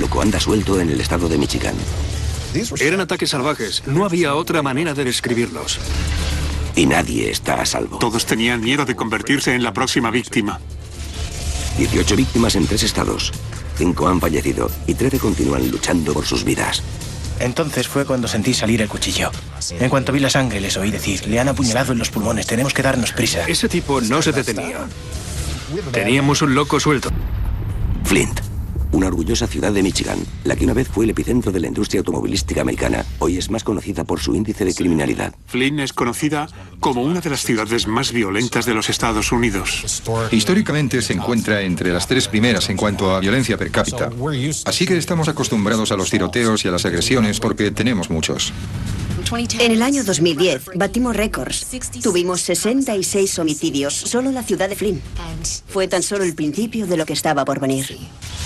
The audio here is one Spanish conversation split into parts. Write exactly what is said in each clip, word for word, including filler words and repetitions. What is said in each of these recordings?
loco anda suelto en el estado de Michigan. Eran ataques salvajes. No había otra manera de describirlos. Y nadie está a salvo. Todos tenían miedo de convertirse en la próxima víctima. dieciocho víctimas en tres estados. Cinco han fallecido y trece continúan luchando por sus vidas. Entonces fue cuando sentí salir el cuchillo. En cuanto vi la sangre, les oí decir: le han apuñalado en los pulmones, tenemos que darnos prisa. Ese tipo no se detenía. Teníamos un loco suelto. Flint, una orgullosa ciudad de Michigan, la que una vez fue el epicentro de la industria automovilística americana, hoy es más conocida por su índice de criminalidad. Flint es conocida como una de las ciudades más violentas de los Estados Unidos. Históricamente se encuentra entre las tres primeras en cuanto a violencia per cápita. Así que estamos acostumbrados a los tiroteos y a las agresiones porque tenemos muchos. En el año dos mil diez batimos récords. Tuvimos sesenta y seis homicidios solo en la ciudad de Flint. Fue tan solo el principio de lo que estaba por venir.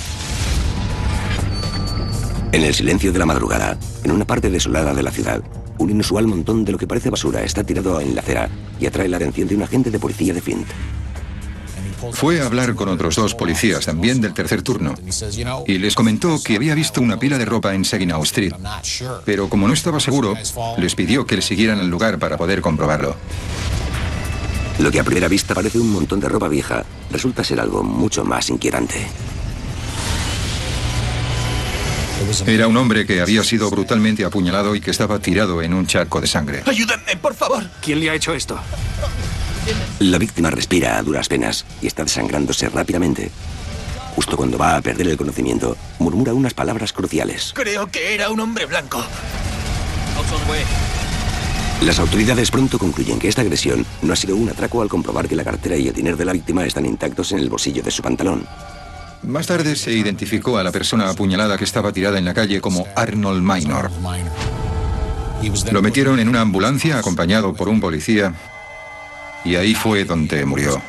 En el silencio de la madrugada, en una parte desolada de la ciudad, un inusual montón de lo que parece basura está tirado en la acera y atrae la atención de un agente de policía de Flint. Fue a hablar con otros dos policías también del tercer turno y les comentó que había visto una pila de ropa en Saginaw Street, pero como no estaba seguro, les pidió que le siguieran al lugar para poder comprobarlo. Lo que a primera vista parece un montón de ropa vieja, resulta ser algo mucho más inquietante. Era un hombre que había sido brutalmente apuñalado y que estaba tirado en un charco de sangre. ¡Ayúdenme, por favor! ¿Quién le ha hecho esto? La víctima respira a duras penas y está desangrándose rápidamente. Justo cuando va a perder el conocimiento, murmura unas palabras cruciales. Creo que era un hombre blanco. Las autoridades pronto concluyen que esta agresión no ha sido un atraco al comprobar que la cartera y el dinero de la víctima están intactos en el bolsillo de su pantalón. Más tarde se identificó a la persona apuñalada que estaba tirada en la calle como Arnold Minor. Lo metieron en una ambulancia acompañado por un policía y ahí fue donde murió.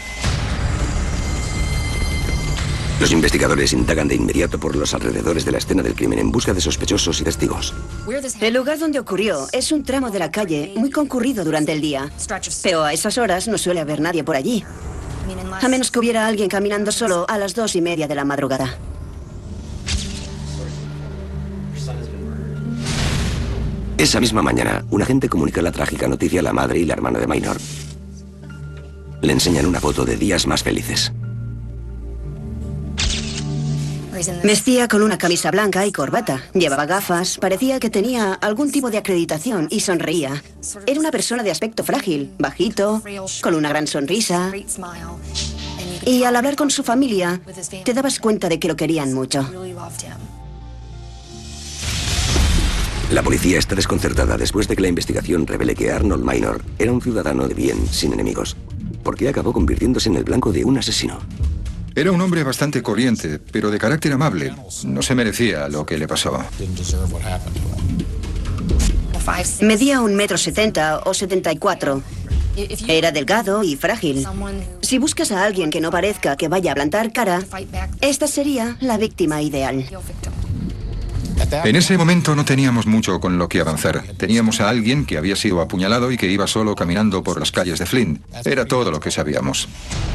Los investigadores indagan de inmediato por los alrededores de la escena del crimen en busca de sospechosos y testigos. El lugar donde ocurrió es un tramo de la calle muy concurrido durante el día, pero a esas horas no suele haber nadie por allí, a menos que hubiera alguien caminando solo a las dos y media de la madrugada. Esa misma mañana, un agente comunica la trágica noticia a la madre y la hermana de Minor. Le enseñan una foto de días más felices. Vestía con una camisa blanca y corbata. Llevaba gafas, parecía que tenía algún tipo de acreditación y sonreía. Era una persona de aspecto frágil, bajito, con una gran sonrisa. Y al hablar con su familia, te dabas cuenta de que lo querían mucho. La policía está desconcertada después de que la investigación revele que Arnold Minor era un ciudadano de bien, sin enemigos, porque acabó convirtiéndose en el blanco de un asesino. Era un hombre bastante corriente, pero de carácter amable. No se merecía lo que le pasó. Medía un metro setenta o setenta y cuatro. Era delgado y frágil. Si buscas a alguien que no parezca que vaya a plantar cara, esta sería la víctima ideal. En ese momento no teníamos mucho con lo que avanzar. Teníamos a alguien que había sido apuñalado y que iba solo caminando por las calles de Flint. Era todo lo que sabíamos.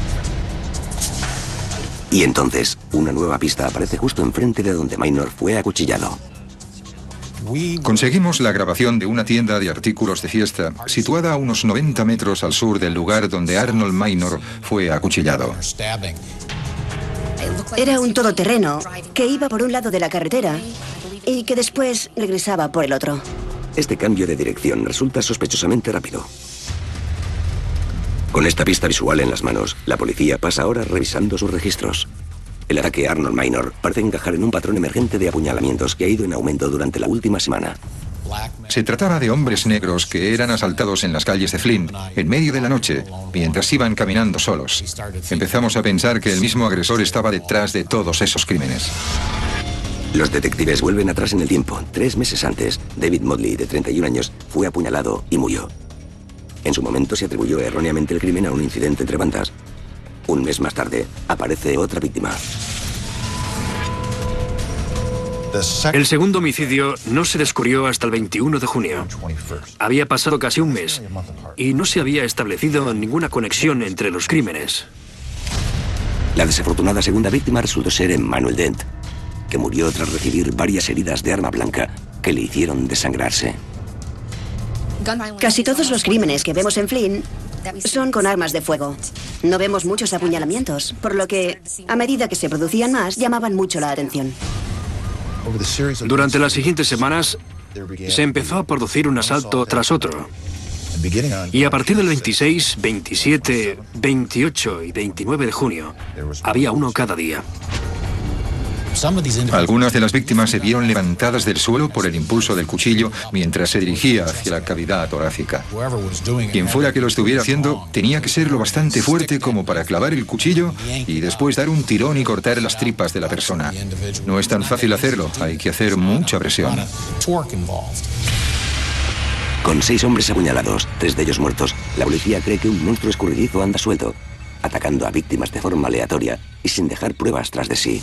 Y entonces, una nueva pista aparece justo enfrente de donde Minor fue acuchillado. Conseguimos la grabación de una tienda de artículos de fiesta situada a unos noventa metros al sur del lugar donde Arnold Minor fue acuchillado. Era un todoterreno que iba por un lado de la carretera y que después regresaba por el otro. Este cambio de dirección resulta sospechosamente rápido. Con esta pista visual en las manos, la policía pasa horas revisando sus registros. El ataque a Arnold Minor parece encajar en un patrón emergente de apuñalamientos que ha ido en aumento durante la última semana. Se trataba de hombres negros que eran asaltados en las calles de Flint, en medio de la noche, mientras iban caminando solos. Empezamos a pensar que el mismo agresor estaba detrás de todos esos crímenes. Los detectives vuelven atrás en el tiempo. Tres meses antes, David Motley, de treinta y un años, fue apuñalado y murió. En su momento se atribuyó erróneamente el crimen a un incidente entre bandas. Un mes más tarde, aparece otra víctima. El segundo homicidio no se descubrió hasta el veintiuno de junio. Había pasado casi un mes y no se había establecido ninguna conexión entre los crímenes. La desafortunada segunda víctima resultó ser Emmanuel Dent. que murió tras recibir varias heridas de arma blanca que le hicieron desangrarse. Casi todos los crímenes que vemos en Flint son con armas de fuego. No vemos muchos apuñalamientos, por lo que, a medida que se producían más, llamaban mucho la atención. Durante las siguientes semanas, se empezó a producir un asalto tras otro. Y a partir del veintiséis, veintisiete, veintiocho y veintinueve de junio, había uno cada día. Algunas de las víctimas se vieron levantadas del suelo por el impulso del cuchillo mientras se dirigía hacia la cavidad torácica. Quien fuera que lo estuviera haciendo tenía que ser lo bastante fuerte como para clavar el cuchillo y después dar un tirón y cortar las tripas de la persona. No es tan fácil hacerlo, hay que hacer mucha presión. Con seis hombres apuñalados, tres de ellos muertos, la policía cree que un monstruo escurridizo anda suelto, atacando a víctimas de forma aleatoria y sin dejar pruebas tras de sí.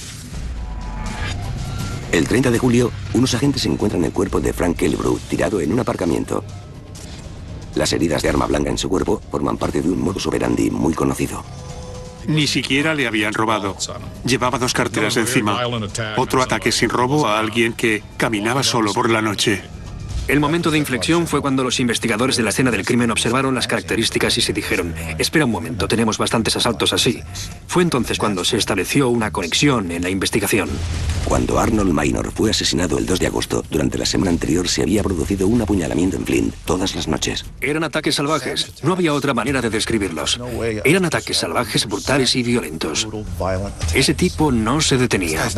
El treinta de julio, unos agentes encuentran el cuerpo de Frank Killebrew tirado en un aparcamiento. Las heridas de arma blanca en su cuerpo forman parte de un modus operandi muy conocido. Ni siquiera le habían robado. Llevaba dos carteras encima. Otro ataque sin robo a alguien que caminaba solo por la noche. El momento de inflexión fue cuando los investigadores de la escena del crimen observaron las características y se dijeron: espera un momento, tenemos bastantes asaltos así. Fue entonces cuando se estableció una conexión en la investigación. Cuando Arnold Minor fue asesinado el dos de agosto, durante la semana anterior se había producido un apuñalamiento en Flint todas las noches. Eran ataques salvajes, no había otra manera de describirlos. Eran ataques salvajes, brutales y violentos. Ese tipo no se detenía.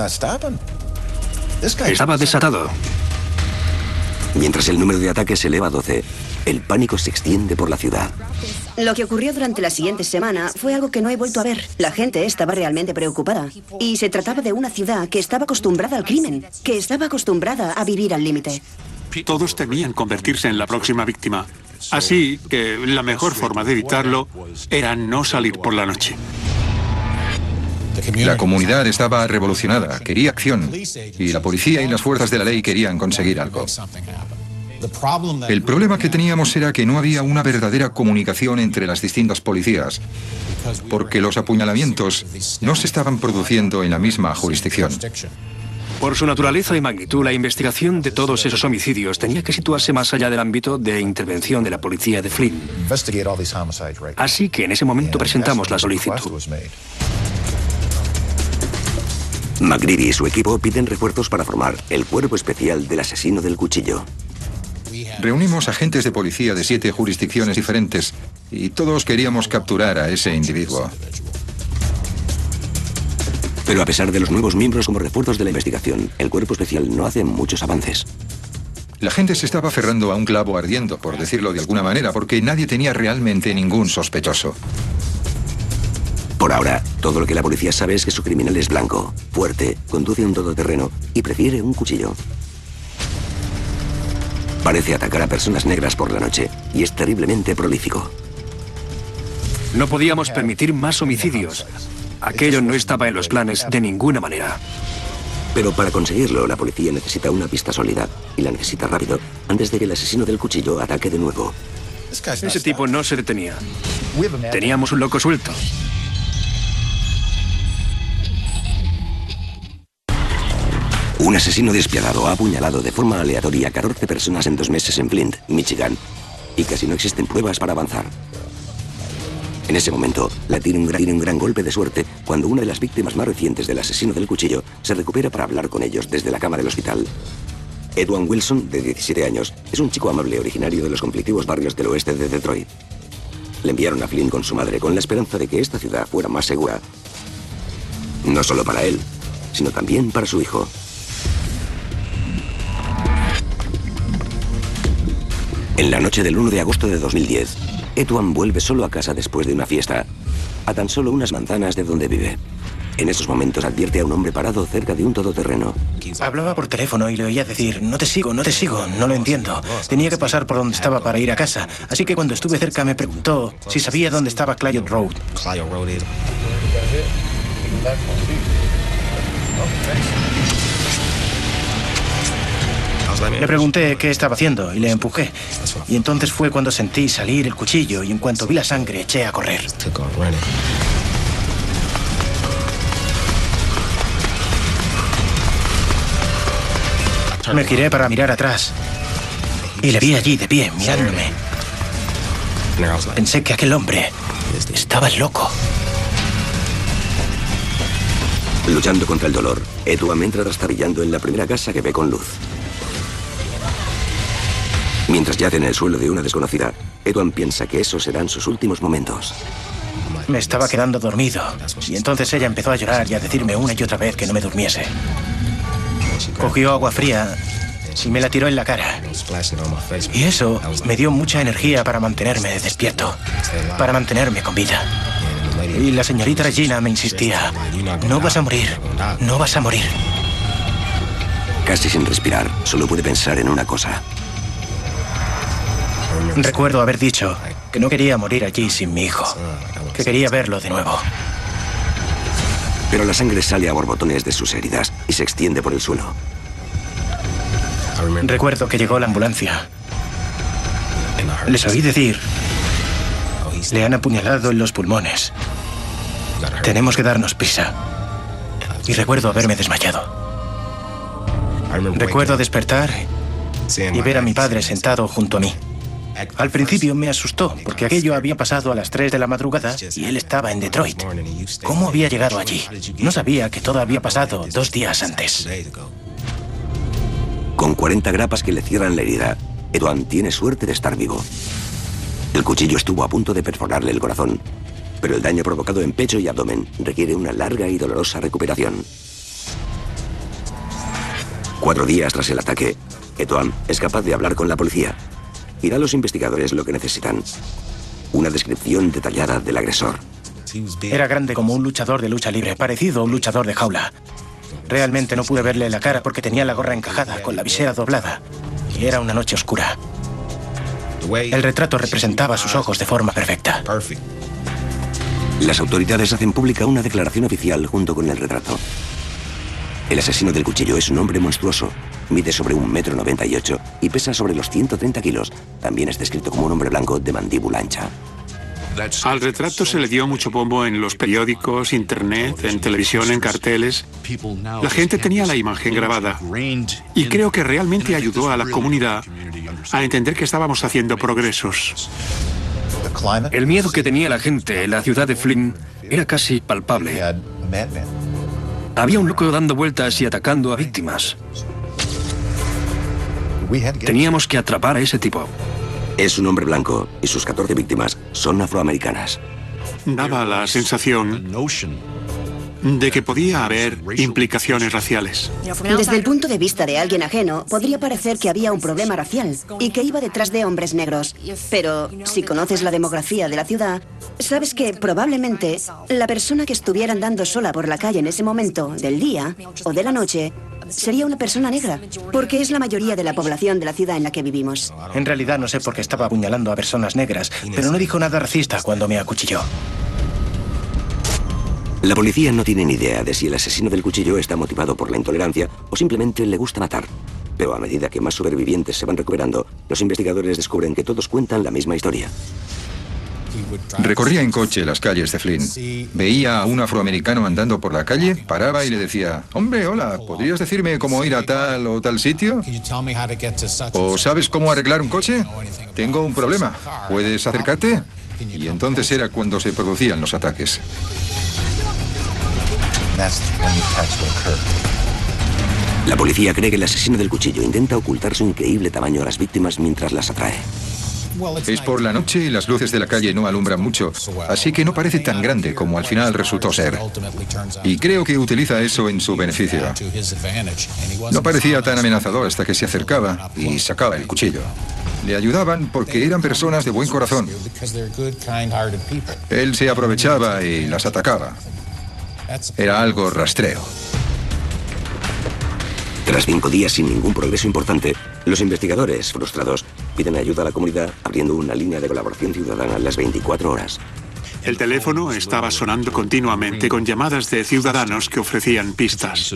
Estaba desatado. Mientras el número de ataques se eleva a doce, el pánico se extiende por la ciudad. Lo que ocurrió durante la siguiente semana fue algo que no he vuelto a ver. La gente estaba realmente preocupada. Y se trataba de una ciudad que estaba acostumbrada al crimen, que estaba acostumbrada a vivir al límite. Todos temían convertirse en la próxima víctima. Así que la mejor forma de evitarlo era no salir por la noche. La comunidad estaba revolucionada, quería acción, y la policía y las fuerzas de la ley querían conseguir algo. El problema que teníamos era que no había una verdadera comunicación entre las distintas policías, porque los apuñalamientos no se estaban produciendo en la misma jurisdicción. Por su naturaleza y magnitud, la investigación de todos esos homicidios tenía que situarse más allá del ámbito de intervención de la policía de Flint. Así que en ese momento presentamos la solicitud. McGreevy y su equipo piden refuerzos para formar el cuerpo especial del asesino del cuchillo. Reunimos agentes de policía de siete jurisdicciones diferentes y todos queríamos capturar a ese individuo. Pero a pesar de los nuevos miembros como refuerzos de la investigación, el cuerpo especial no hace muchos avances. La gente se estaba aferrando a un clavo ardiendo, por decirlo de alguna manera, porque nadie tenía realmente ningún sospechoso. Por ahora, todo lo que la policía sabe es que su criminal es blanco, fuerte, conduce un todoterreno y prefiere un cuchillo. Parece atacar a personas negras por la noche y es terriblemente prolífico. No podíamos permitir más homicidios. Aquello no estaba en los planes de ninguna manera. Pero para conseguirlo, la policía necesita una pista sólida y la necesita rápido antes de que el asesino del cuchillo ataque de nuevo. Ese tipo no se detenía. Teníamos un loco suelto. Un asesino despiadado ha apuñalado de forma aleatoria a catorce personas en dos meses en Flint, Michigan, y casi no existen pruebas para avanzar. En ese momento, la tiene un, gran, tiene un gran golpe de suerte cuando una de las víctimas más recientes del asesino del cuchillo se recupera para hablar con ellos desde la cama del hospital. Edwin Wilson, de diecisiete años, es un chico amable originario de los conflictivos barrios del oeste de Detroit. Le enviaron a Flint con su madre con la esperanza de que esta ciudad fuera más segura. No solo para él, sino también para su hijo. En la noche del uno de agosto de dos mil diez, Edwin vuelve solo a casa después de una fiesta, a tan solo unas manzanas de donde vive. En esos momentos advierte a un hombre parado cerca de un todoterreno. Hablaba por teléfono y le oía decir: no te sigo, no te sigo, no lo entiendo. Tenía que pasar por donde estaba para ir a casa, así que cuando estuve cerca me preguntó si sabía dónde estaba Client Road. Le pregunté qué estaba haciendo y le empujé. Y entonces fue cuando sentí salir el cuchillo y en cuanto vi la sangre eché a correr. Me giré para mirar atrás y le vi allí de pie, mirándome. Pensé que aquel hombre estaba loco. Luchando contra el dolor, Edwam entra trastabillando en la primera casa que ve con luz. Mientras yace en el suelo de una desconocida, Edwam piensa que esos serán sus últimos momentos. Me estaba quedando dormido y entonces ella empezó a llorar y a decirme una y otra vez que no me durmiese. Cogió agua fría y me la tiró en la cara. Y eso me dio mucha energía para mantenerme despierto, para mantenerme con vida. Y la señorita Regina me insistía, no vas a morir, no vas a morir. Casi sin respirar, solo puede pensar en una cosa. Recuerdo haber dicho que no quería morir allí sin mi hijo, que quería verlo de nuevo. Pero la sangre sale a borbotones de sus heridas y se extiende por el suelo. Recuerdo que llegó la ambulancia. Les oí decir, le han apuñalado en los pulmones. Tenemos que darnos prisa. Y recuerdo haberme desmayado. Recuerdo despertar y ver a mi padre sentado junto a mí. Al principio me asustó, porque aquello había pasado a las tres de la madrugada y él estaba en Detroit. ¿Cómo había llegado allí? No sabía que todo había pasado dos días antes. Con cuarenta grapas que le cierran la herida, Edwam tiene suerte de estar vivo. El cuchillo estuvo a punto de perforarle el corazón, pero el daño provocado en pecho y abdomen requiere una larga y dolorosa recuperación. Cuatro días tras el ataque, Edwam es capaz de hablar con la policía y da a los investigadores lo que necesitan: una descripción detallada del agresor. Era grande como un luchador de lucha libre, parecido a un luchador de jaula. Realmente no pude verle la cara porque tenía la gorra encajada, con la visera doblada, y era una noche oscura. El retrato representaba sus ojos de forma perfecta. Las autoridades hacen pública una declaración oficial junto con el retrato. El asesino del cuchillo es un hombre monstruoso. Mide sobre un metro noventa y ocho y pesa sobre los ciento treinta kilos. También es descrito como un hombre blanco de mandíbula ancha. Al retrato se le dio mucho bombo en los periódicos, internet, en televisión, en carteles. La gente tenía la imagen grabada. Y creo que realmente ayudó a la comunidad a entender que estábamos haciendo progresos. El miedo que tenía la gente en la ciudad de Flint era casi palpable. Había un loco dando vueltas y atacando a víctimas. Teníamos que atrapar a ese tipo. Es un hombre blanco y sus catorce víctimas son afroamericanas. Daba la sensación de que podía haber implicaciones raciales. Desde el punto de vista de alguien ajeno, podría parecer que había un problema racial y que iba detrás de hombres negros. Pero si conoces la demografía de la ciudad, sabes que probablemente la persona que estuviera andando sola por la calle en ese momento del día o de la noche sería una persona negra, porque es la mayoría de la población de la ciudad en la que vivimos. En realidad no sé por qué estaba apuñalando a personas negras, pero no dijo nada racista cuando me acuchilló. La policía no tiene ni idea de si el asesino del cuchillo está motivado por la intolerancia o simplemente le gusta matar. Pero a medida que más supervivientes se van recuperando, los investigadores descubren que todos cuentan la misma historia. Recorría en coche las calles de Flint. Veía a un afroamericano andando por la calle, paraba y le decía: hombre, hola, ¿podrías decirme cómo ir a tal o tal sitio? ¿O sabes cómo arreglar un coche? Tengo un problema, ¿puedes acercarte? Y entonces era cuando se producían los ataques. La policía cree que el asesino del cuchillo intenta ocultar su increíble tamaño a las víctimas mientras las atrae. Es por la noche y las luces de la calle no alumbran mucho, así que no parece tan grande como al final resultó ser. Y creo que utiliza eso en su beneficio. No parecía tan amenazador hasta que se acercaba y sacaba el cuchillo. Le ayudaban porque eran personas de buen corazón. Él se aprovechaba y las atacaba. Era algo rastreo. Tras cinco días sin ningún progreso importante, los investigadores, frustrados, piden ayuda a la comunidad abriendo una línea de colaboración ciudadana a las veinticuatro horas. El teléfono estaba sonando continuamente con llamadas de ciudadanos que ofrecían pistas.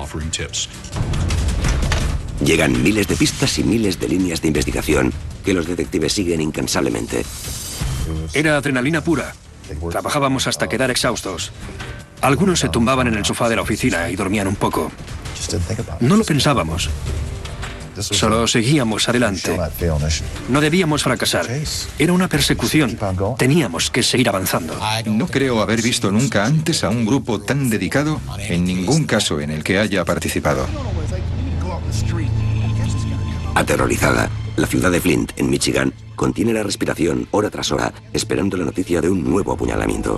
Llegan miles de pistas y miles de líneas de investigación que los detectives siguen incansablemente. Era adrenalina pura. Trabajábamos hasta quedar exhaustos. Algunos se tumbaban en el sofá de la oficina y dormían un poco. No lo pensábamos. Solo seguíamos adelante. No debíamos fracasar. Era una persecución. Teníamos que seguir avanzando. No creo haber visto nunca antes a un grupo tan dedicado en ningún caso en el que haya participado. Aterrorizada, la ciudad de Flint, en Michigan, contiene la respiración hora tras hora, esperando la noticia de un nuevo apuñalamiento.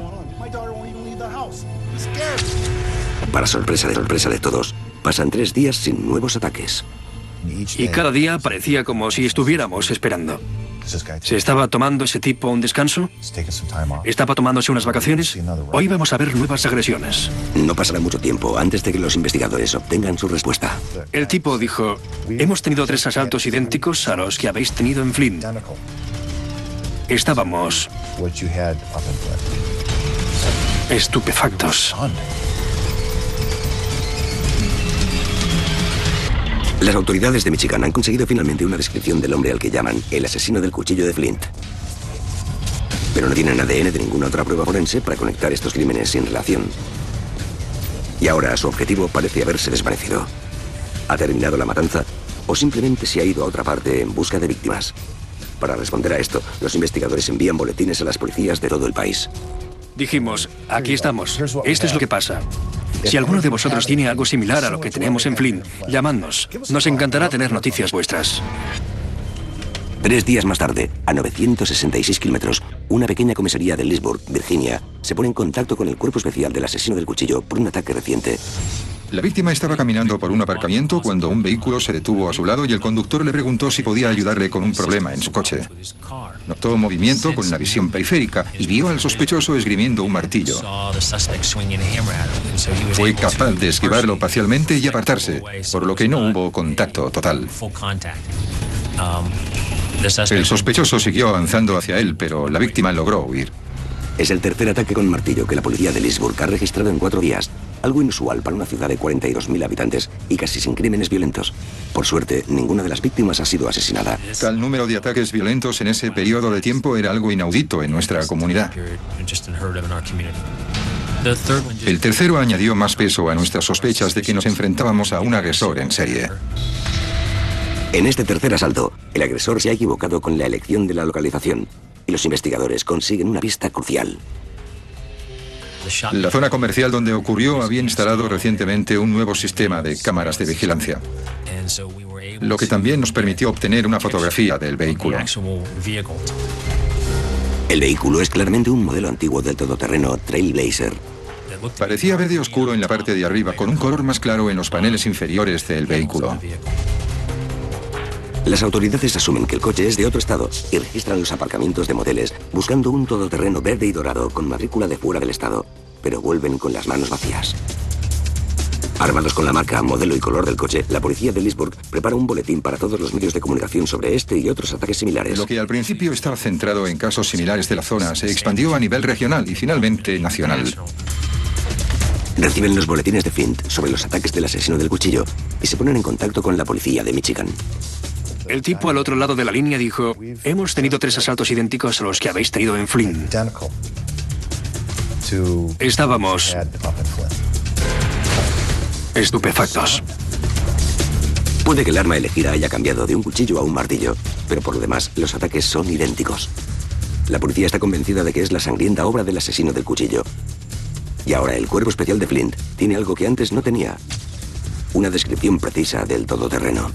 Para sorpresa de sorpresa de todos, pasan tres días sin nuevos ataques. Y cada día parecía como si estuviéramos esperando. ¿Se estaba tomando ese tipo un descanso? ¿Estaba tomándose unas vacaciones? Hoy vamos a ver nuevas agresiones. No pasará mucho tiempo antes de que los investigadores obtengan su respuesta. El tipo dijo, hemos tenido tres asaltos idénticos a los que habéis tenido en Flint. Estábamos estupefactos. Las autoridades de Michigan han conseguido finalmente una descripción del hombre al que llaman el asesino del cuchillo de Flint. Pero no tienen A D N de ninguna otra prueba forense para conectar estos crímenes sin relación. Y ahora su objetivo parece haberse desvanecido. ¿Ha terminado la matanza o simplemente se ha ido a otra parte en busca de víctimas? Para responder a esto, los investigadores envían boletines a las policías de todo el país. Dijimos, aquí estamos. Esto es lo que pasa. Si alguno de vosotros tiene algo similar a lo que tenemos en Flint, llamadnos. Nos encantará tener noticias vuestras. Tres días más tarde, a novecientos sesenta y seis kilómetros, una pequeña comisaría de Leesburg, Virginia, se pone en contacto con el cuerpo especial del asesino del cuchillo por un ataque reciente. La víctima estaba caminando por un aparcamiento cuando un vehículo se detuvo a su lado y el conductor le preguntó si podía ayudarle con un problema en su coche. Notó movimiento con una visión periférica y vio al sospechoso esgrimiendo un martillo. Fue capaz de esquivarlo parcialmente y apartarse, por lo que no hubo contacto total. El sospechoso siguió avanzando hacia él, pero la víctima logró huir. Es el tercer ataque con martillo que la policía de Leesburg ha registrado en cuatro días, algo inusual para una ciudad de cuarenta y dos mil habitantes y casi sin crímenes violentos. Por suerte, ninguna de las víctimas ha sido asesinada. Tal número de ataques violentos en ese periodo de tiempo era algo inaudito en nuestra comunidad. El tercero añadió más peso a nuestras sospechas de que nos enfrentábamos a un agresor en serie. En este tercer asalto, el agresor se ha equivocado con la elección de la localización y los investigadores consiguen una pista crucial. La zona comercial donde ocurrió había instalado recientemente un nuevo sistema de cámaras de vigilancia, lo que también nos permitió obtener una fotografía del vehículo. El vehículo es claramente un modelo antiguo del todoterreno Trailblazer. Parecía verde oscuro en la parte de arriba, con un color más claro en los paneles inferiores del vehículo. Las autoridades asumen que el coche es de otro estado y registran los aparcamientos de moteles buscando un todoterreno verde y dorado con matrícula de fuera del estado, pero vuelven con las manos vacías. Armados con la marca, modelo y color del coche, la policía de Leesburg prepara un boletín para todos los medios de comunicación sobre este y otros ataques similares. Lo que al principio estaba centrado en casos similares de la zona se expandió a nivel regional y finalmente nacional. Reciben los boletines de Flint sobre los ataques del asesino del cuchillo y se ponen en contacto con la policía de Michigan. El tipo al otro lado de la línea dijo, hemos tenido tres asaltos idénticos a los que habéis tenido en Flint. Estábamos estupefactos. Puede que el arma elegida haya cambiado de un cuchillo a un martillo, pero por lo demás los ataques son idénticos. La policía está convencida de que es la sangrienta obra del asesino del cuchillo. Y ahora el cuerpo especial de Flint tiene algo que antes no tenía. Una descripción precisa del todoterreno.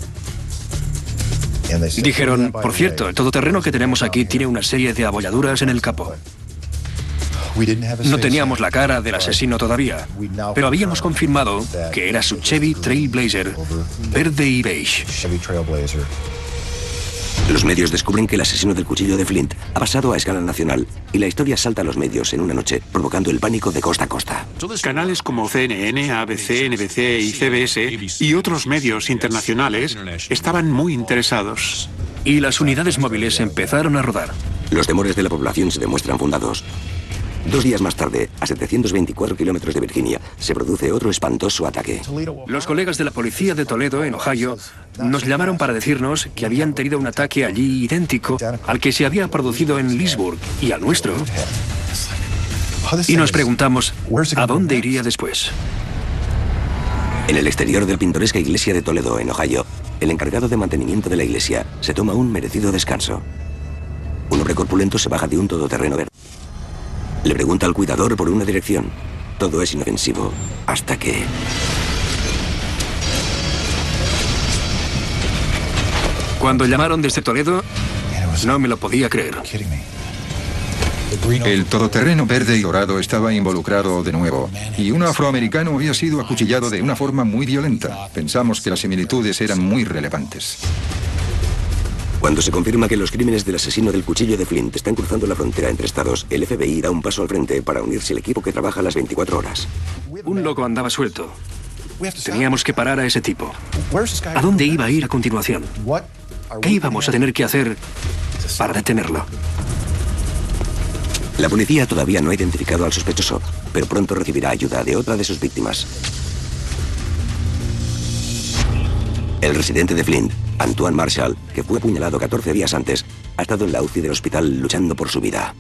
Dijeron, por cierto, el todoterreno que tenemos aquí tiene una serie de abolladuras en el capó. No teníamos la cara del asesino todavía, pero habíamos confirmado que era su Chevy Trailblazer, verde y beige. Los medios descubren que el asesino del cuchillo de Flint ha pasado a escala nacional y la historia salta a los medios en una noche, provocando el pánico de costa a costa. Canales como C N N, A B C, N B C y C B S y otros medios internacionales estaban muy interesados. Y las unidades móviles empezaron a rodar. Los temores de la población se demuestran fundados. Dos días más tarde, a setecientos veinticuatro kilómetros de Virginia, se produce otro espantoso ataque. Los colegas de la policía de Toledo, en Ohio, nos llamaron para decirnos que habían tenido un ataque allí idéntico al que se había producido en Leesburg y al nuestro. Y nos preguntamos, ¿a dónde iría después? En el exterior de la pintoresca iglesia de Toledo, en Ohio, el encargado de mantenimiento de la iglesia se toma un merecido descanso. Un hombre corpulento se baja de un todoterreno verde. Le pregunta al cuidador por una dirección. Todo es inofensivo, hasta que... Cuando llamaron desde Toledo, no me lo podía creer. El todoterreno verde y dorado estaba involucrado de nuevo, y un afroamericano había sido acuchillado de una forma muy violenta. Pensamos que las similitudes eran muy relevantes. Cuando se confirma que los crímenes del asesino del cuchillo de Flint están cruzando la frontera entre estados, el F B I da un paso al frente para unirse al equipo que trabaja las veinticuatro horas. Un loco andaba suelto. Teníamos que parar a ese tipo. ¿A dónde iba a ir a continuación? ¿Qué íbamos a tener que hacer para detenerlo? La policía todavía no ha identificado al sospechoso, pero pronto recibirá ayuda de otra de sus víctimas. El residente de Flint, Antoine Marshall, que fue apuñalado catorce días antes, ha estado en la U C I del hospital luchando por su vida.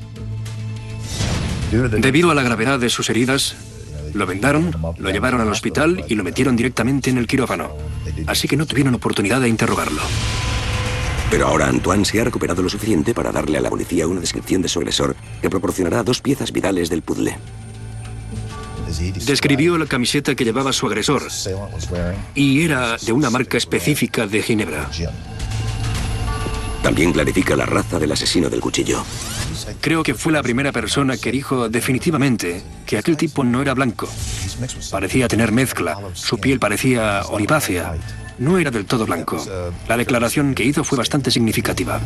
Debido a la gravedad de sus heridas, lo vendaron, lo llevaron al hospital y lo metieron directamente en el quirófano. Así que no tuvieron oportunidad de interrogarlo. Pero ahora Antoine se ha recuperado lo suficiente para darle a la policía una descripción de su agresor que proporcionará dos piezas vitales del puzzle. Describió la camiseta que llevaba su agresor y era de una marca específica de Ginebra. También clarifica la raza del asesino del cuchillo. Creo que fue la primera persona que dijo definitivamente que aquel tipo no era blanco. Parecía tener mezcla, su piel parecía olivácea. No era del todo blanco. La declaración que hizo fue bastante significativa.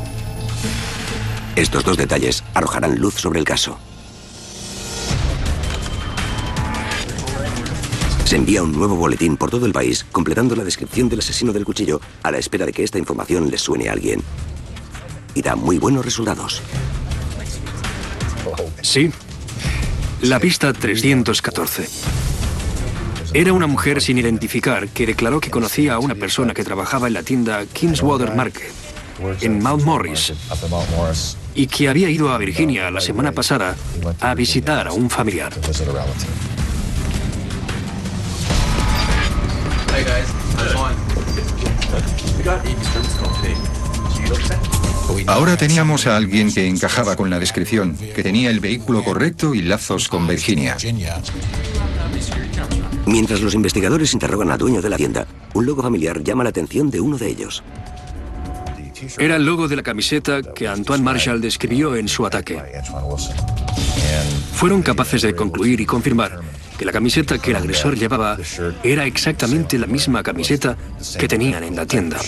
Estos dos detalles arrojarán luz sobre el caso. Se envía un nuevo boletín por todo el país, completando la descripción del asesino del cuchillo a la espera de que esta información les suene a alguien. Y da muy buenos resultados. Sí. La pista trescientos catorce. Era una mujer sin identificar que declaró que conocía a una persona que trabajaba en la tienda Kingswater Market, en Mount Morris, y que había ido a Virginia la semana pasada a visitar a un familiar. Ahora teníamos a alguien que encajaba con la descripción, que tenía el vehículo correcto y lazos con Virginia. Mientras los investigadores interrogan al dueño de la tienda, un logo familiar llama la atención de uno de ellos. Era el logo de la camiseta que Antoine Marshall describió en su ataque. Fueron capaces de concluir y confirmar que la camiseta que el agresor llevaba era exactamente la misma camiseta que tenían en la tienda.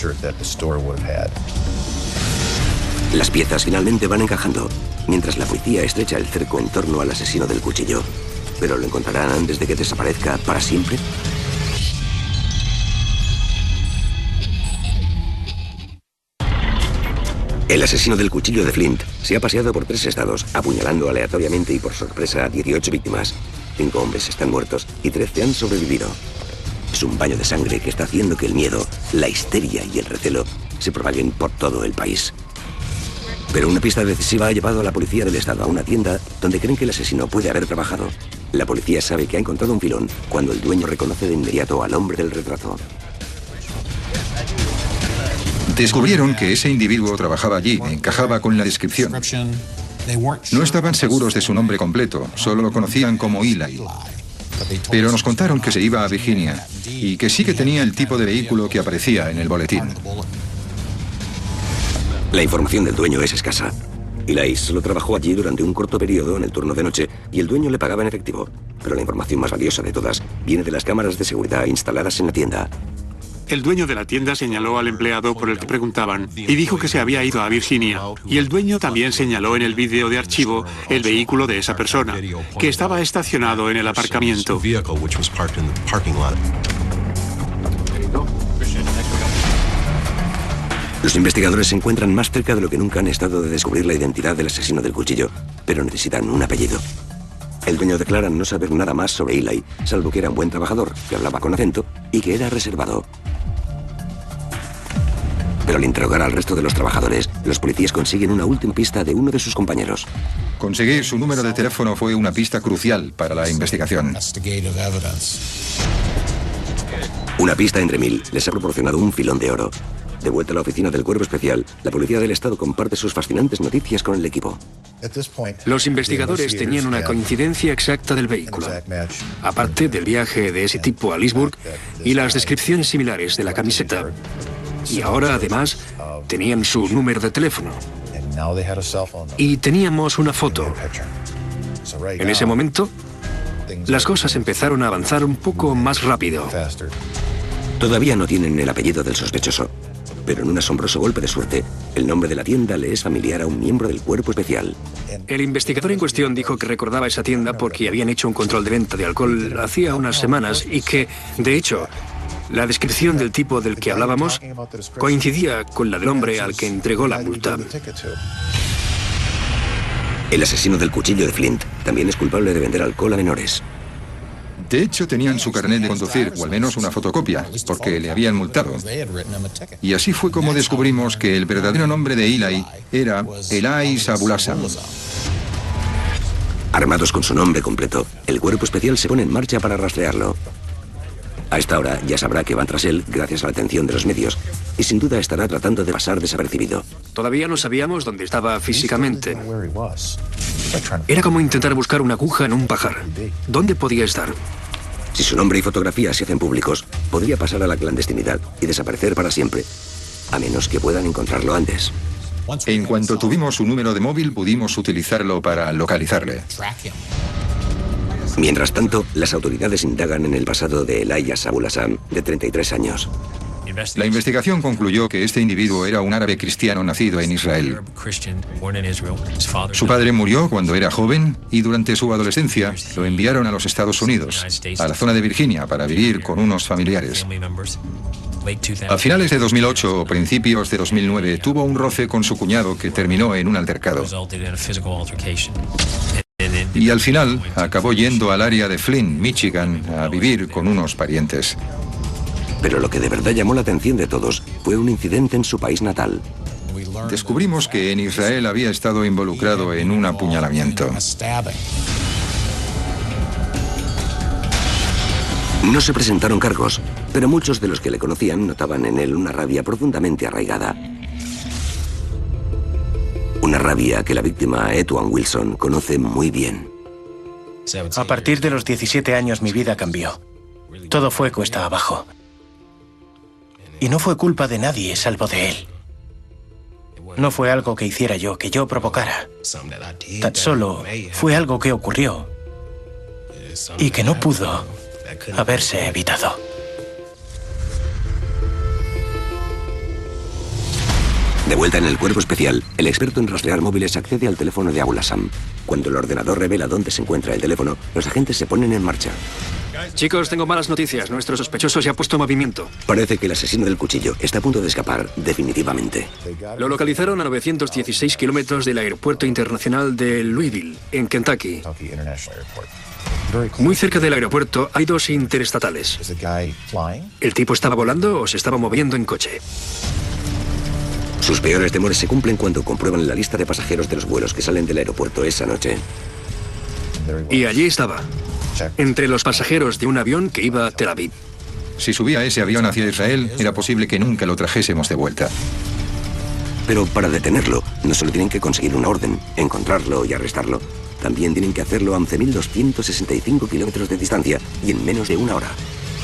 Las piezas finalmente van encajando, mientras la policía estrecha el cerco en torno al asesino del cuchillo. ¿Pero lo encontrarán antes de que desaparezca para siempre? El asesino del cuchillo de Flint se ha paseado por tres estados, apuñalando aleatoriamente y por sorpresa a dieciocho víctimas. Cinco hombres están muertos y trece han sobrevivido. Es un baño de sangre que está haciendo que el miedo, la histeria y el recelo se propaguen por todo el país. Pero una pista decisiva ha llevado a la policía del estado a una tienda donde creen que el asesino puede haber trabajado. La policía sabe que ha encontrado un filón cuando el dueño reconoce de inmediato al hombre del retrato. Descubrieron que ese individuo trabajaba allí, encajaba con la descripción. No estaban seguros de su nombre completo, solo lo conocían como Eli. Pero nos contaron que se iba a Virginia y que sí que tenía el tipo de vehículo que aparecía en el boletín. La información del dueño es escasa. Eli solo trabajó allí durante un corto periodo en el turno de noche y el dueño le pagaba en efectivo. Pero la información más valiosa de todas viene de las cámaras de seguridad instaladas en la tienda. El dueño de la tienda señaló al empleado por el que preguntaban y dijo que se había ido a Virginia. Y el dueño también señaló en el vídeo de archivo el vehículo de esa persona, que estaba estacionado en el aparcamiento. Los investigadores se encuentran más cerca de lo que nunca han estado de descubrir la identidad del asesino del cuchillo, pero necesitan un apellido. El dueño declara no saber nada más sobre Eli, salvo que era un buen trabajador, que hablaba con acento y que era reservado. Pero al interrogar al resto de los trabajadores, los policías consiguen una última pista de uno de sus compañeros. Conseguir su número de teléfono fue una pista crucial para la investigación. Una pista entre mil les ha proporcionado un filón de oro. De vuelta a la oficina del Cuerpo Especial, la Policía del Estado comparte sus fascinantes noticias con el equipo. Los investigadores tenían una coincidencia exacta del vehículo, aparte del viaje de ese tipo a Leesburg y las descripciones similares de la camiseta. Y ahora, además, tenían su número de teléfono. Y teníamos una foto. En ese momento, las cosas empezaron a avanzar un poco más rápido. Todavía no tienen el apellido del sospechoso, pero en un asombroso golpe de suerte, el nombre de la tienda le es familiar a un miembro del Cuerpo Especial. El investigador en cuestión dijo que recordaba esa tienda porque habían hecho un control de venta de alcohol hacía unas semanas y que, de hecho, la descripción del tipo del que hablábamos coincidía con la del hombre al que entregó la multa. El asesino del cuchillo de Flint también es culpable de vender alcohol a menores. De hecho, tenían su carnet de conducir, o al menos una fotocopia, porque le habían multado. Y así fue como descubrimos que el verdadero nombre de Eli era Eli Sabulasan. Armados con su nombre completo, el Cuerpo Especial se pone en marcha para rastrearlo. A esta hora ya sabrá que van tras él gracias a la atención de los medios, y sin duda estará tratando de pasar desapercibido. Todavía no sabíamos dónde estaba físicamente. Era como intentar buscar una aguja en un pajar. ¿Dónde podía estar? Si su nombre y fotografía se hacen públicos, podría pasar a la clandestinidad y desaparecer para siempre, a menos que puedan encontrarlo antes. En cuanto tuvimos su número de móvil, pudimos utilizarlo para localizarle. Mientras tanto, las autoridades indagan en el pasado de Elijah Sabulasan, de treinta y tres años. La investigación concluyó que este individuo era un árabe cristiano nacido en Israel. Su padre murió cuando era joven y durante su adolescencia lo enviaron a los Estados Unidos, a la zona de Virginia, para vivir con unos familiares. A finales de dos mil ocho o principios de dos mil nueve tuvo un roce con su cuñado que terminó en un altercado. Y al final acabó yendo al área de Flint, Michigan, a vivir con unos parientes. Pero lo que de verdad llamó la atención de todos fue un incidente en su país natal. Descubrimos que en Israel había estado involucrado en un apuñalamiento. No se presentaron cargos, pero muchos de los que le conocían notaban en él una rabia profundamente arraigada. Una rabia que la víctima, Etuan Wilson, conoce muy bien. A partir de los diecisiete años mi vida cambió. Todo fue cuesta abajo. Y no fue culpa de nadie salvo de él. No fue algo que hiciera yo, que yo provocara. Tan solo fue algo que ocurrió y que no pudo haberse evitado. De vuelta en el Cuerpo Especial, el experto en rastrear móviles accede al teléfono de Abulasan. Cuando el ordenador revela dónde se encuentra el teléfono, los agentes se ponen en marcha. Chicos, tengo malas noticias. Nuestro sospechoso se ha puesto en movimiento. Parece que el asesino del cuchillo está a punto de escapar definitivamente. Lo localizaron a novecientos dieciséis kilómetros del Aeropuerto Internacional de Louisville, en Kentucky. Muy cerca del aeropuerto hay dos interestatales. ¿El tipo estaba volando o se estaba moviendo en coche? Sus peores temores se cumplen cuando comprueban la lista de pasajeros de los vuelos que salen del aeropuerto esa noche. Y allí estaba, entre los pasajeros de un avión que iba a Tel Aviv. Si subía ese avión hacia Israel, era posible que nunca lo trajésemos de vuelta. Pero para detenerlo, no solo tienen que conseguir una orden, encontrarlo y arrestarlo, también tienen que hacerlo a once mil doscientos sesenta y cinco kilómetros de distancia y en menos de una hora.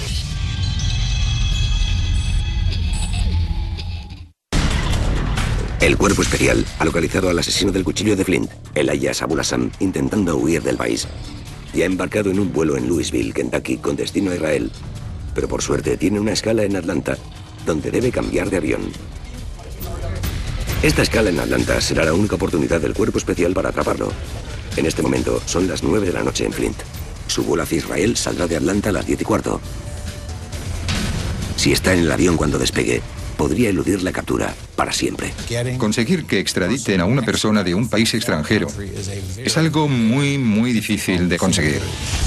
El Cuerpo Especial ha localizado al asesino del cuchillo de Flint, Elijah Sabulasan, intentando huir del país. Ya ha embarcado en un vuelo en Louisville, Kentucky, con destino a Israel. Pero por suerte tiene una escala en Atlanta, donde debe cambiar de avión. Esta escala en Atlanta será la única oportunidad del Cuerpo Especial para atraparlo. En este momento son las nueve de la noche en Flint. Su vuelo hacia Israel saldrá de Atlanta a las diez y cuarto. Si está en el avión cuando despegue, podría eludir la captura para siempre. Conseguir que extraditen a una persona de un país extranjero es algo muy, muy difícil de conseguir.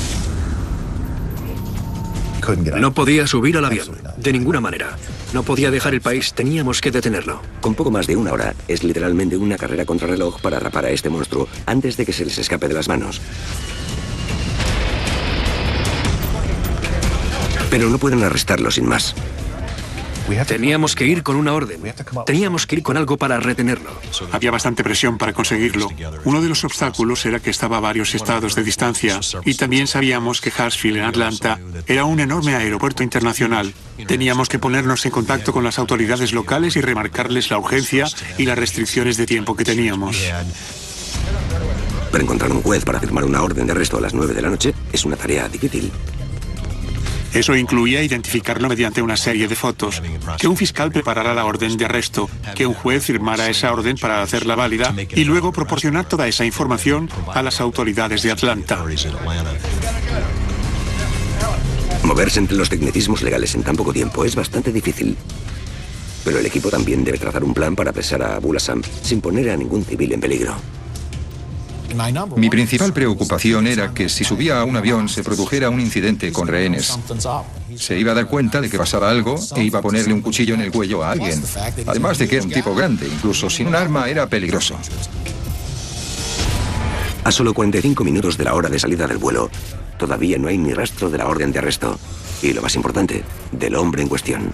No podía subir al avión, de ninguna manera. No podía dejar el país, teníamos que detenerlo. Con poco más de una hora, es literalmente una carrera contrarreloj para atrapar a este monstruo antes de que se les escape de las manos. Pero no pueden arrestarlo sin más. Teníamos que ir con una orden. Teníamos que ir con algo para retenerlo. Había bastante presión para conseguirlo. Uno de los obstáculos era que estaba a varios estados de distancia y también sabíamos que Hartsfield, en Atlanta, era un enorme aeropuerto internacional. Teníamos que ponernos en contacto con las autoridades locales y remarcarles la urgencia y las restricciones de tiempo que teníamos. Pero encontrar un juez para firmar una orden de arresto a las nueve de la noche es una tarea difícil. Eso incluía identificarlo mediante una serie de fotos, que un fiscal preparara la orden de arresto, que un juez firmara esa orden para hacerla válida y luego proporcionar toda esa información a las autoridades de Atlanta. Moverse entre los tecnicismos legales en tan poco tiempo es bastante difícil. Pero el equipo también debe trazar un plan para apresar a Abu al-Assam sin poner a ningún civil en peligro. Mi principal preocupación era que si subía a un avión se produjera un incidente con rehenes. Se iba a dar cuenta de que pasaba algo e iba a ponerle un cuchillo en el cuello a alguien. Además de que era un tipo grande, incluso sin un arma era peligroso. A solo cuarenta y cinco minutos de la hora de salida del vuelo, todavía no hay ni rastro de la orden de arresto. Y lo más importante, del hombre en cuestión.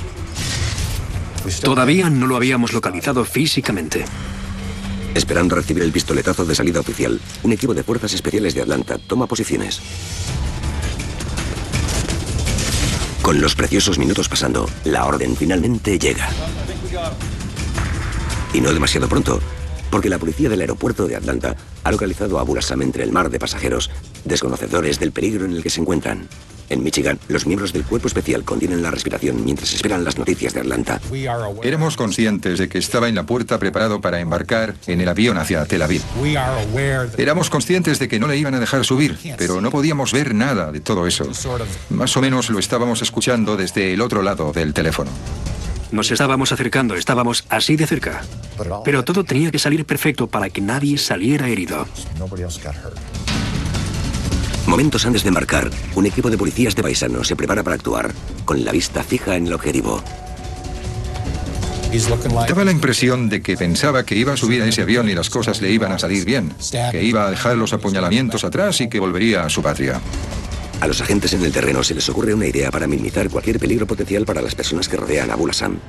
Todavía no lo habíamos localizado físicamente. Esperando recibir el pistoletazo de salida oficial, un equipo de fuerzas especiales de Atlanta toma posiciones. Con los preciosos minutos pasando, la orden finalmente llega. Y no demasiado pronto, porque la policía del aeropuerto de Atlanta ha localizado a Abu al-Assam entre el mar de pasajeros, desconocedores del peligro en el que se encuentran. En Michigan, los miembros del cuerpo especial contienen la respiración mientras esperan las noticias de Atlanta. Éramos conscientes de que estaba en la puerta preparado para embarcar en el avión hacia Tel Aviv. Éramos conscientes de que no le iban a dejar subir, pero no podíamos ver nada de todo eso. Más o menos lo estábamos escuchando desde el otro lado del teléfono. Nos estábamos acercando, estábamos así de cerca. Pero todo tenía que salir perfecto para que nadie saliera herido. Momentos antes de embarcar, un equipo de policías de paisano se prepara para actuar, con la vista fija en el objetivo. Daba la impresión de que pensaba que iba a subir a ese avión y las cosas le iban a salir bien, que iba a dejar los apuñalamientos atrás y que volvería a su patria. A los agentes en el terreno se les ocurre una idea para minimizar cualquier peligro potencial para las personas que rodean a Abu al-Assam.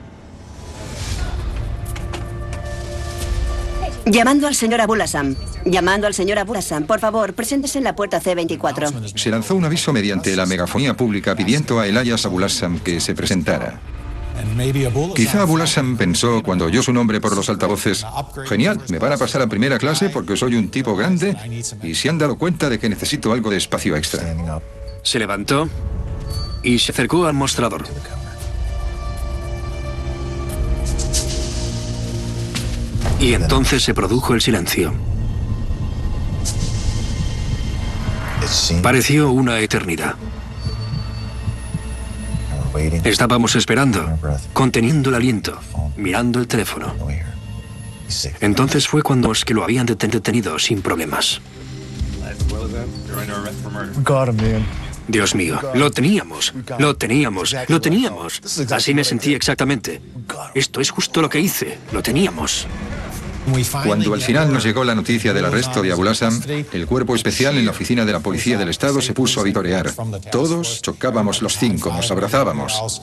Llamando al señor Abu al-Assam. Llamando al señor Abu al-Assam. Por favor, preséntese en la puerta C veinticuatro. Se lanzó un aviso mediante la megafonía pública pidiendo a Elias Abu al-Assam que se presentara. Quizá Abu al-Assam pensó cuando oyó su nombre por los altavoces: genial, me van a pasar a primera clase porque soy un tipo grande y se han dado cuenta de que necesito algo de espacio extra. Se levantó y se acercó al mostrador. Y entonces se produjo el silencio. Pareció una eternidad. Estábamos esperando, conteniendo el aliento, mirando el teléfono. Entonces fue cuando los que lo habían detenido sin problemas. Dios mío, lo teníamos, lo teníamos, lo teníamos. Así me sentí exactamente. Esto es justo lo que hice, lo teníamos. Cuando al final nos llegó la noticia del arresto de Abu al-Assam, el cuerpo especial en la oficina de la Policía del Estado se puso a vitorear. Todos chocábamos los cinco, nos abrazábamos.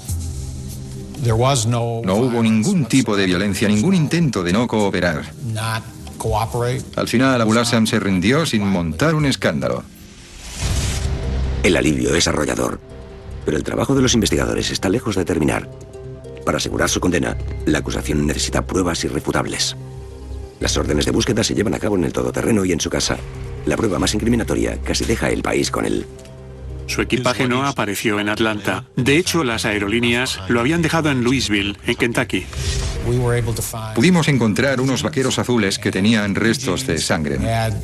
No hubo ningún tipo de violencia, ningún intento de no cooperar. Al final Abu al-Assam se rindió sin montar un escándalo. El alivio es arrollador, pero el trabajo de los investigadores está lejos de terminar. Para asegurar su condena, la acusación necesita pruebas irrefutables. Las órdenes de búsqueda se llevan a cabo en el todoterreno y en su casa. La prueba más incriminatoria casi deja el país con él. Su equipaje no apareció en Atlanta. De hecho, las aerolíneas lo habían dejado en Louisville, en Kentucky. Pudimos encontrar unos vaqueros azules que tenían restos de sangre.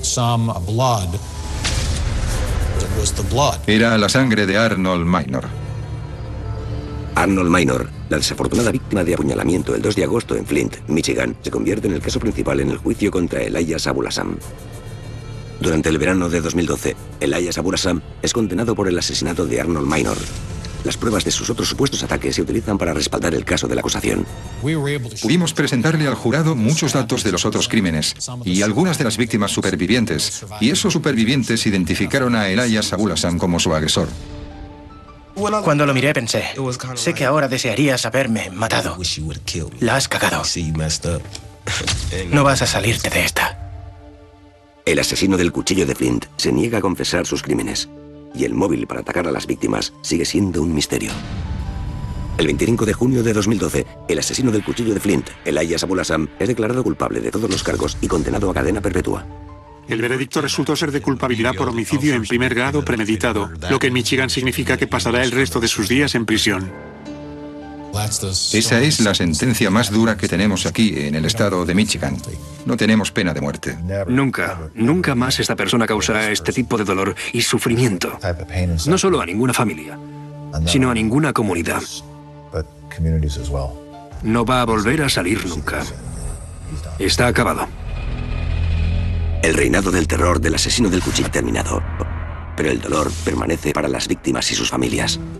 Era la sangre de Arnold Minor. Arnold Minor, la desafortunada víctima de apuñalamiento el dos de agosto en Flint, Michigan, se convierte en el caso principal en el juicio contra Elias Abu al-Assam. Durante el verano de dos mil doce, Elias Abu al-Assam es condenado por el asesinato de Arnold Minor. Las pruebas de sus otros supuestos ataques se utilizan para respaldar el caso de la acusación. Pudimos presentarle al jurado muchos datos de los otros crímenes y algunas de las víctimas supervivientes, y esos supervivientes identificaron a Elias Abu al-Assam como su agresor. Cuando lo miré pensé, sé que ahora desearías haberme matado. La has cagado. No vas a salirte de esta. El asesino del cuchillo de Flint se niega a confesar sus crímenes. Y el móvil para atacar a las víctimas sigue siendo un misterio. El veinticinco de junio de dos mil doce, el asesino del cuchillo de Flint, Elijah Abu Lassam, es declarado culpable de todos los cargos y condenado a cadena perpetua. El veredicto resultó ser de culpabilidad por homicidio en primer grado premeditado, lo que en Michigan significa que pasará el resto de sus días en prisión. Esa es la sentencia más dura que tenemos aquí en el estado de Michigan. No tenemos pena de muerte. Nunca, nunca más esta persona causará este tipo de dolor y sufrimiento. No solo a ninguna familia, sino a ninguna comunidad. No va a volver a salir nunca. Está acabado. El reinado del terror del asesino del cuchillo ha terminado, pero el dolor permanece para las víctimas y sus familias.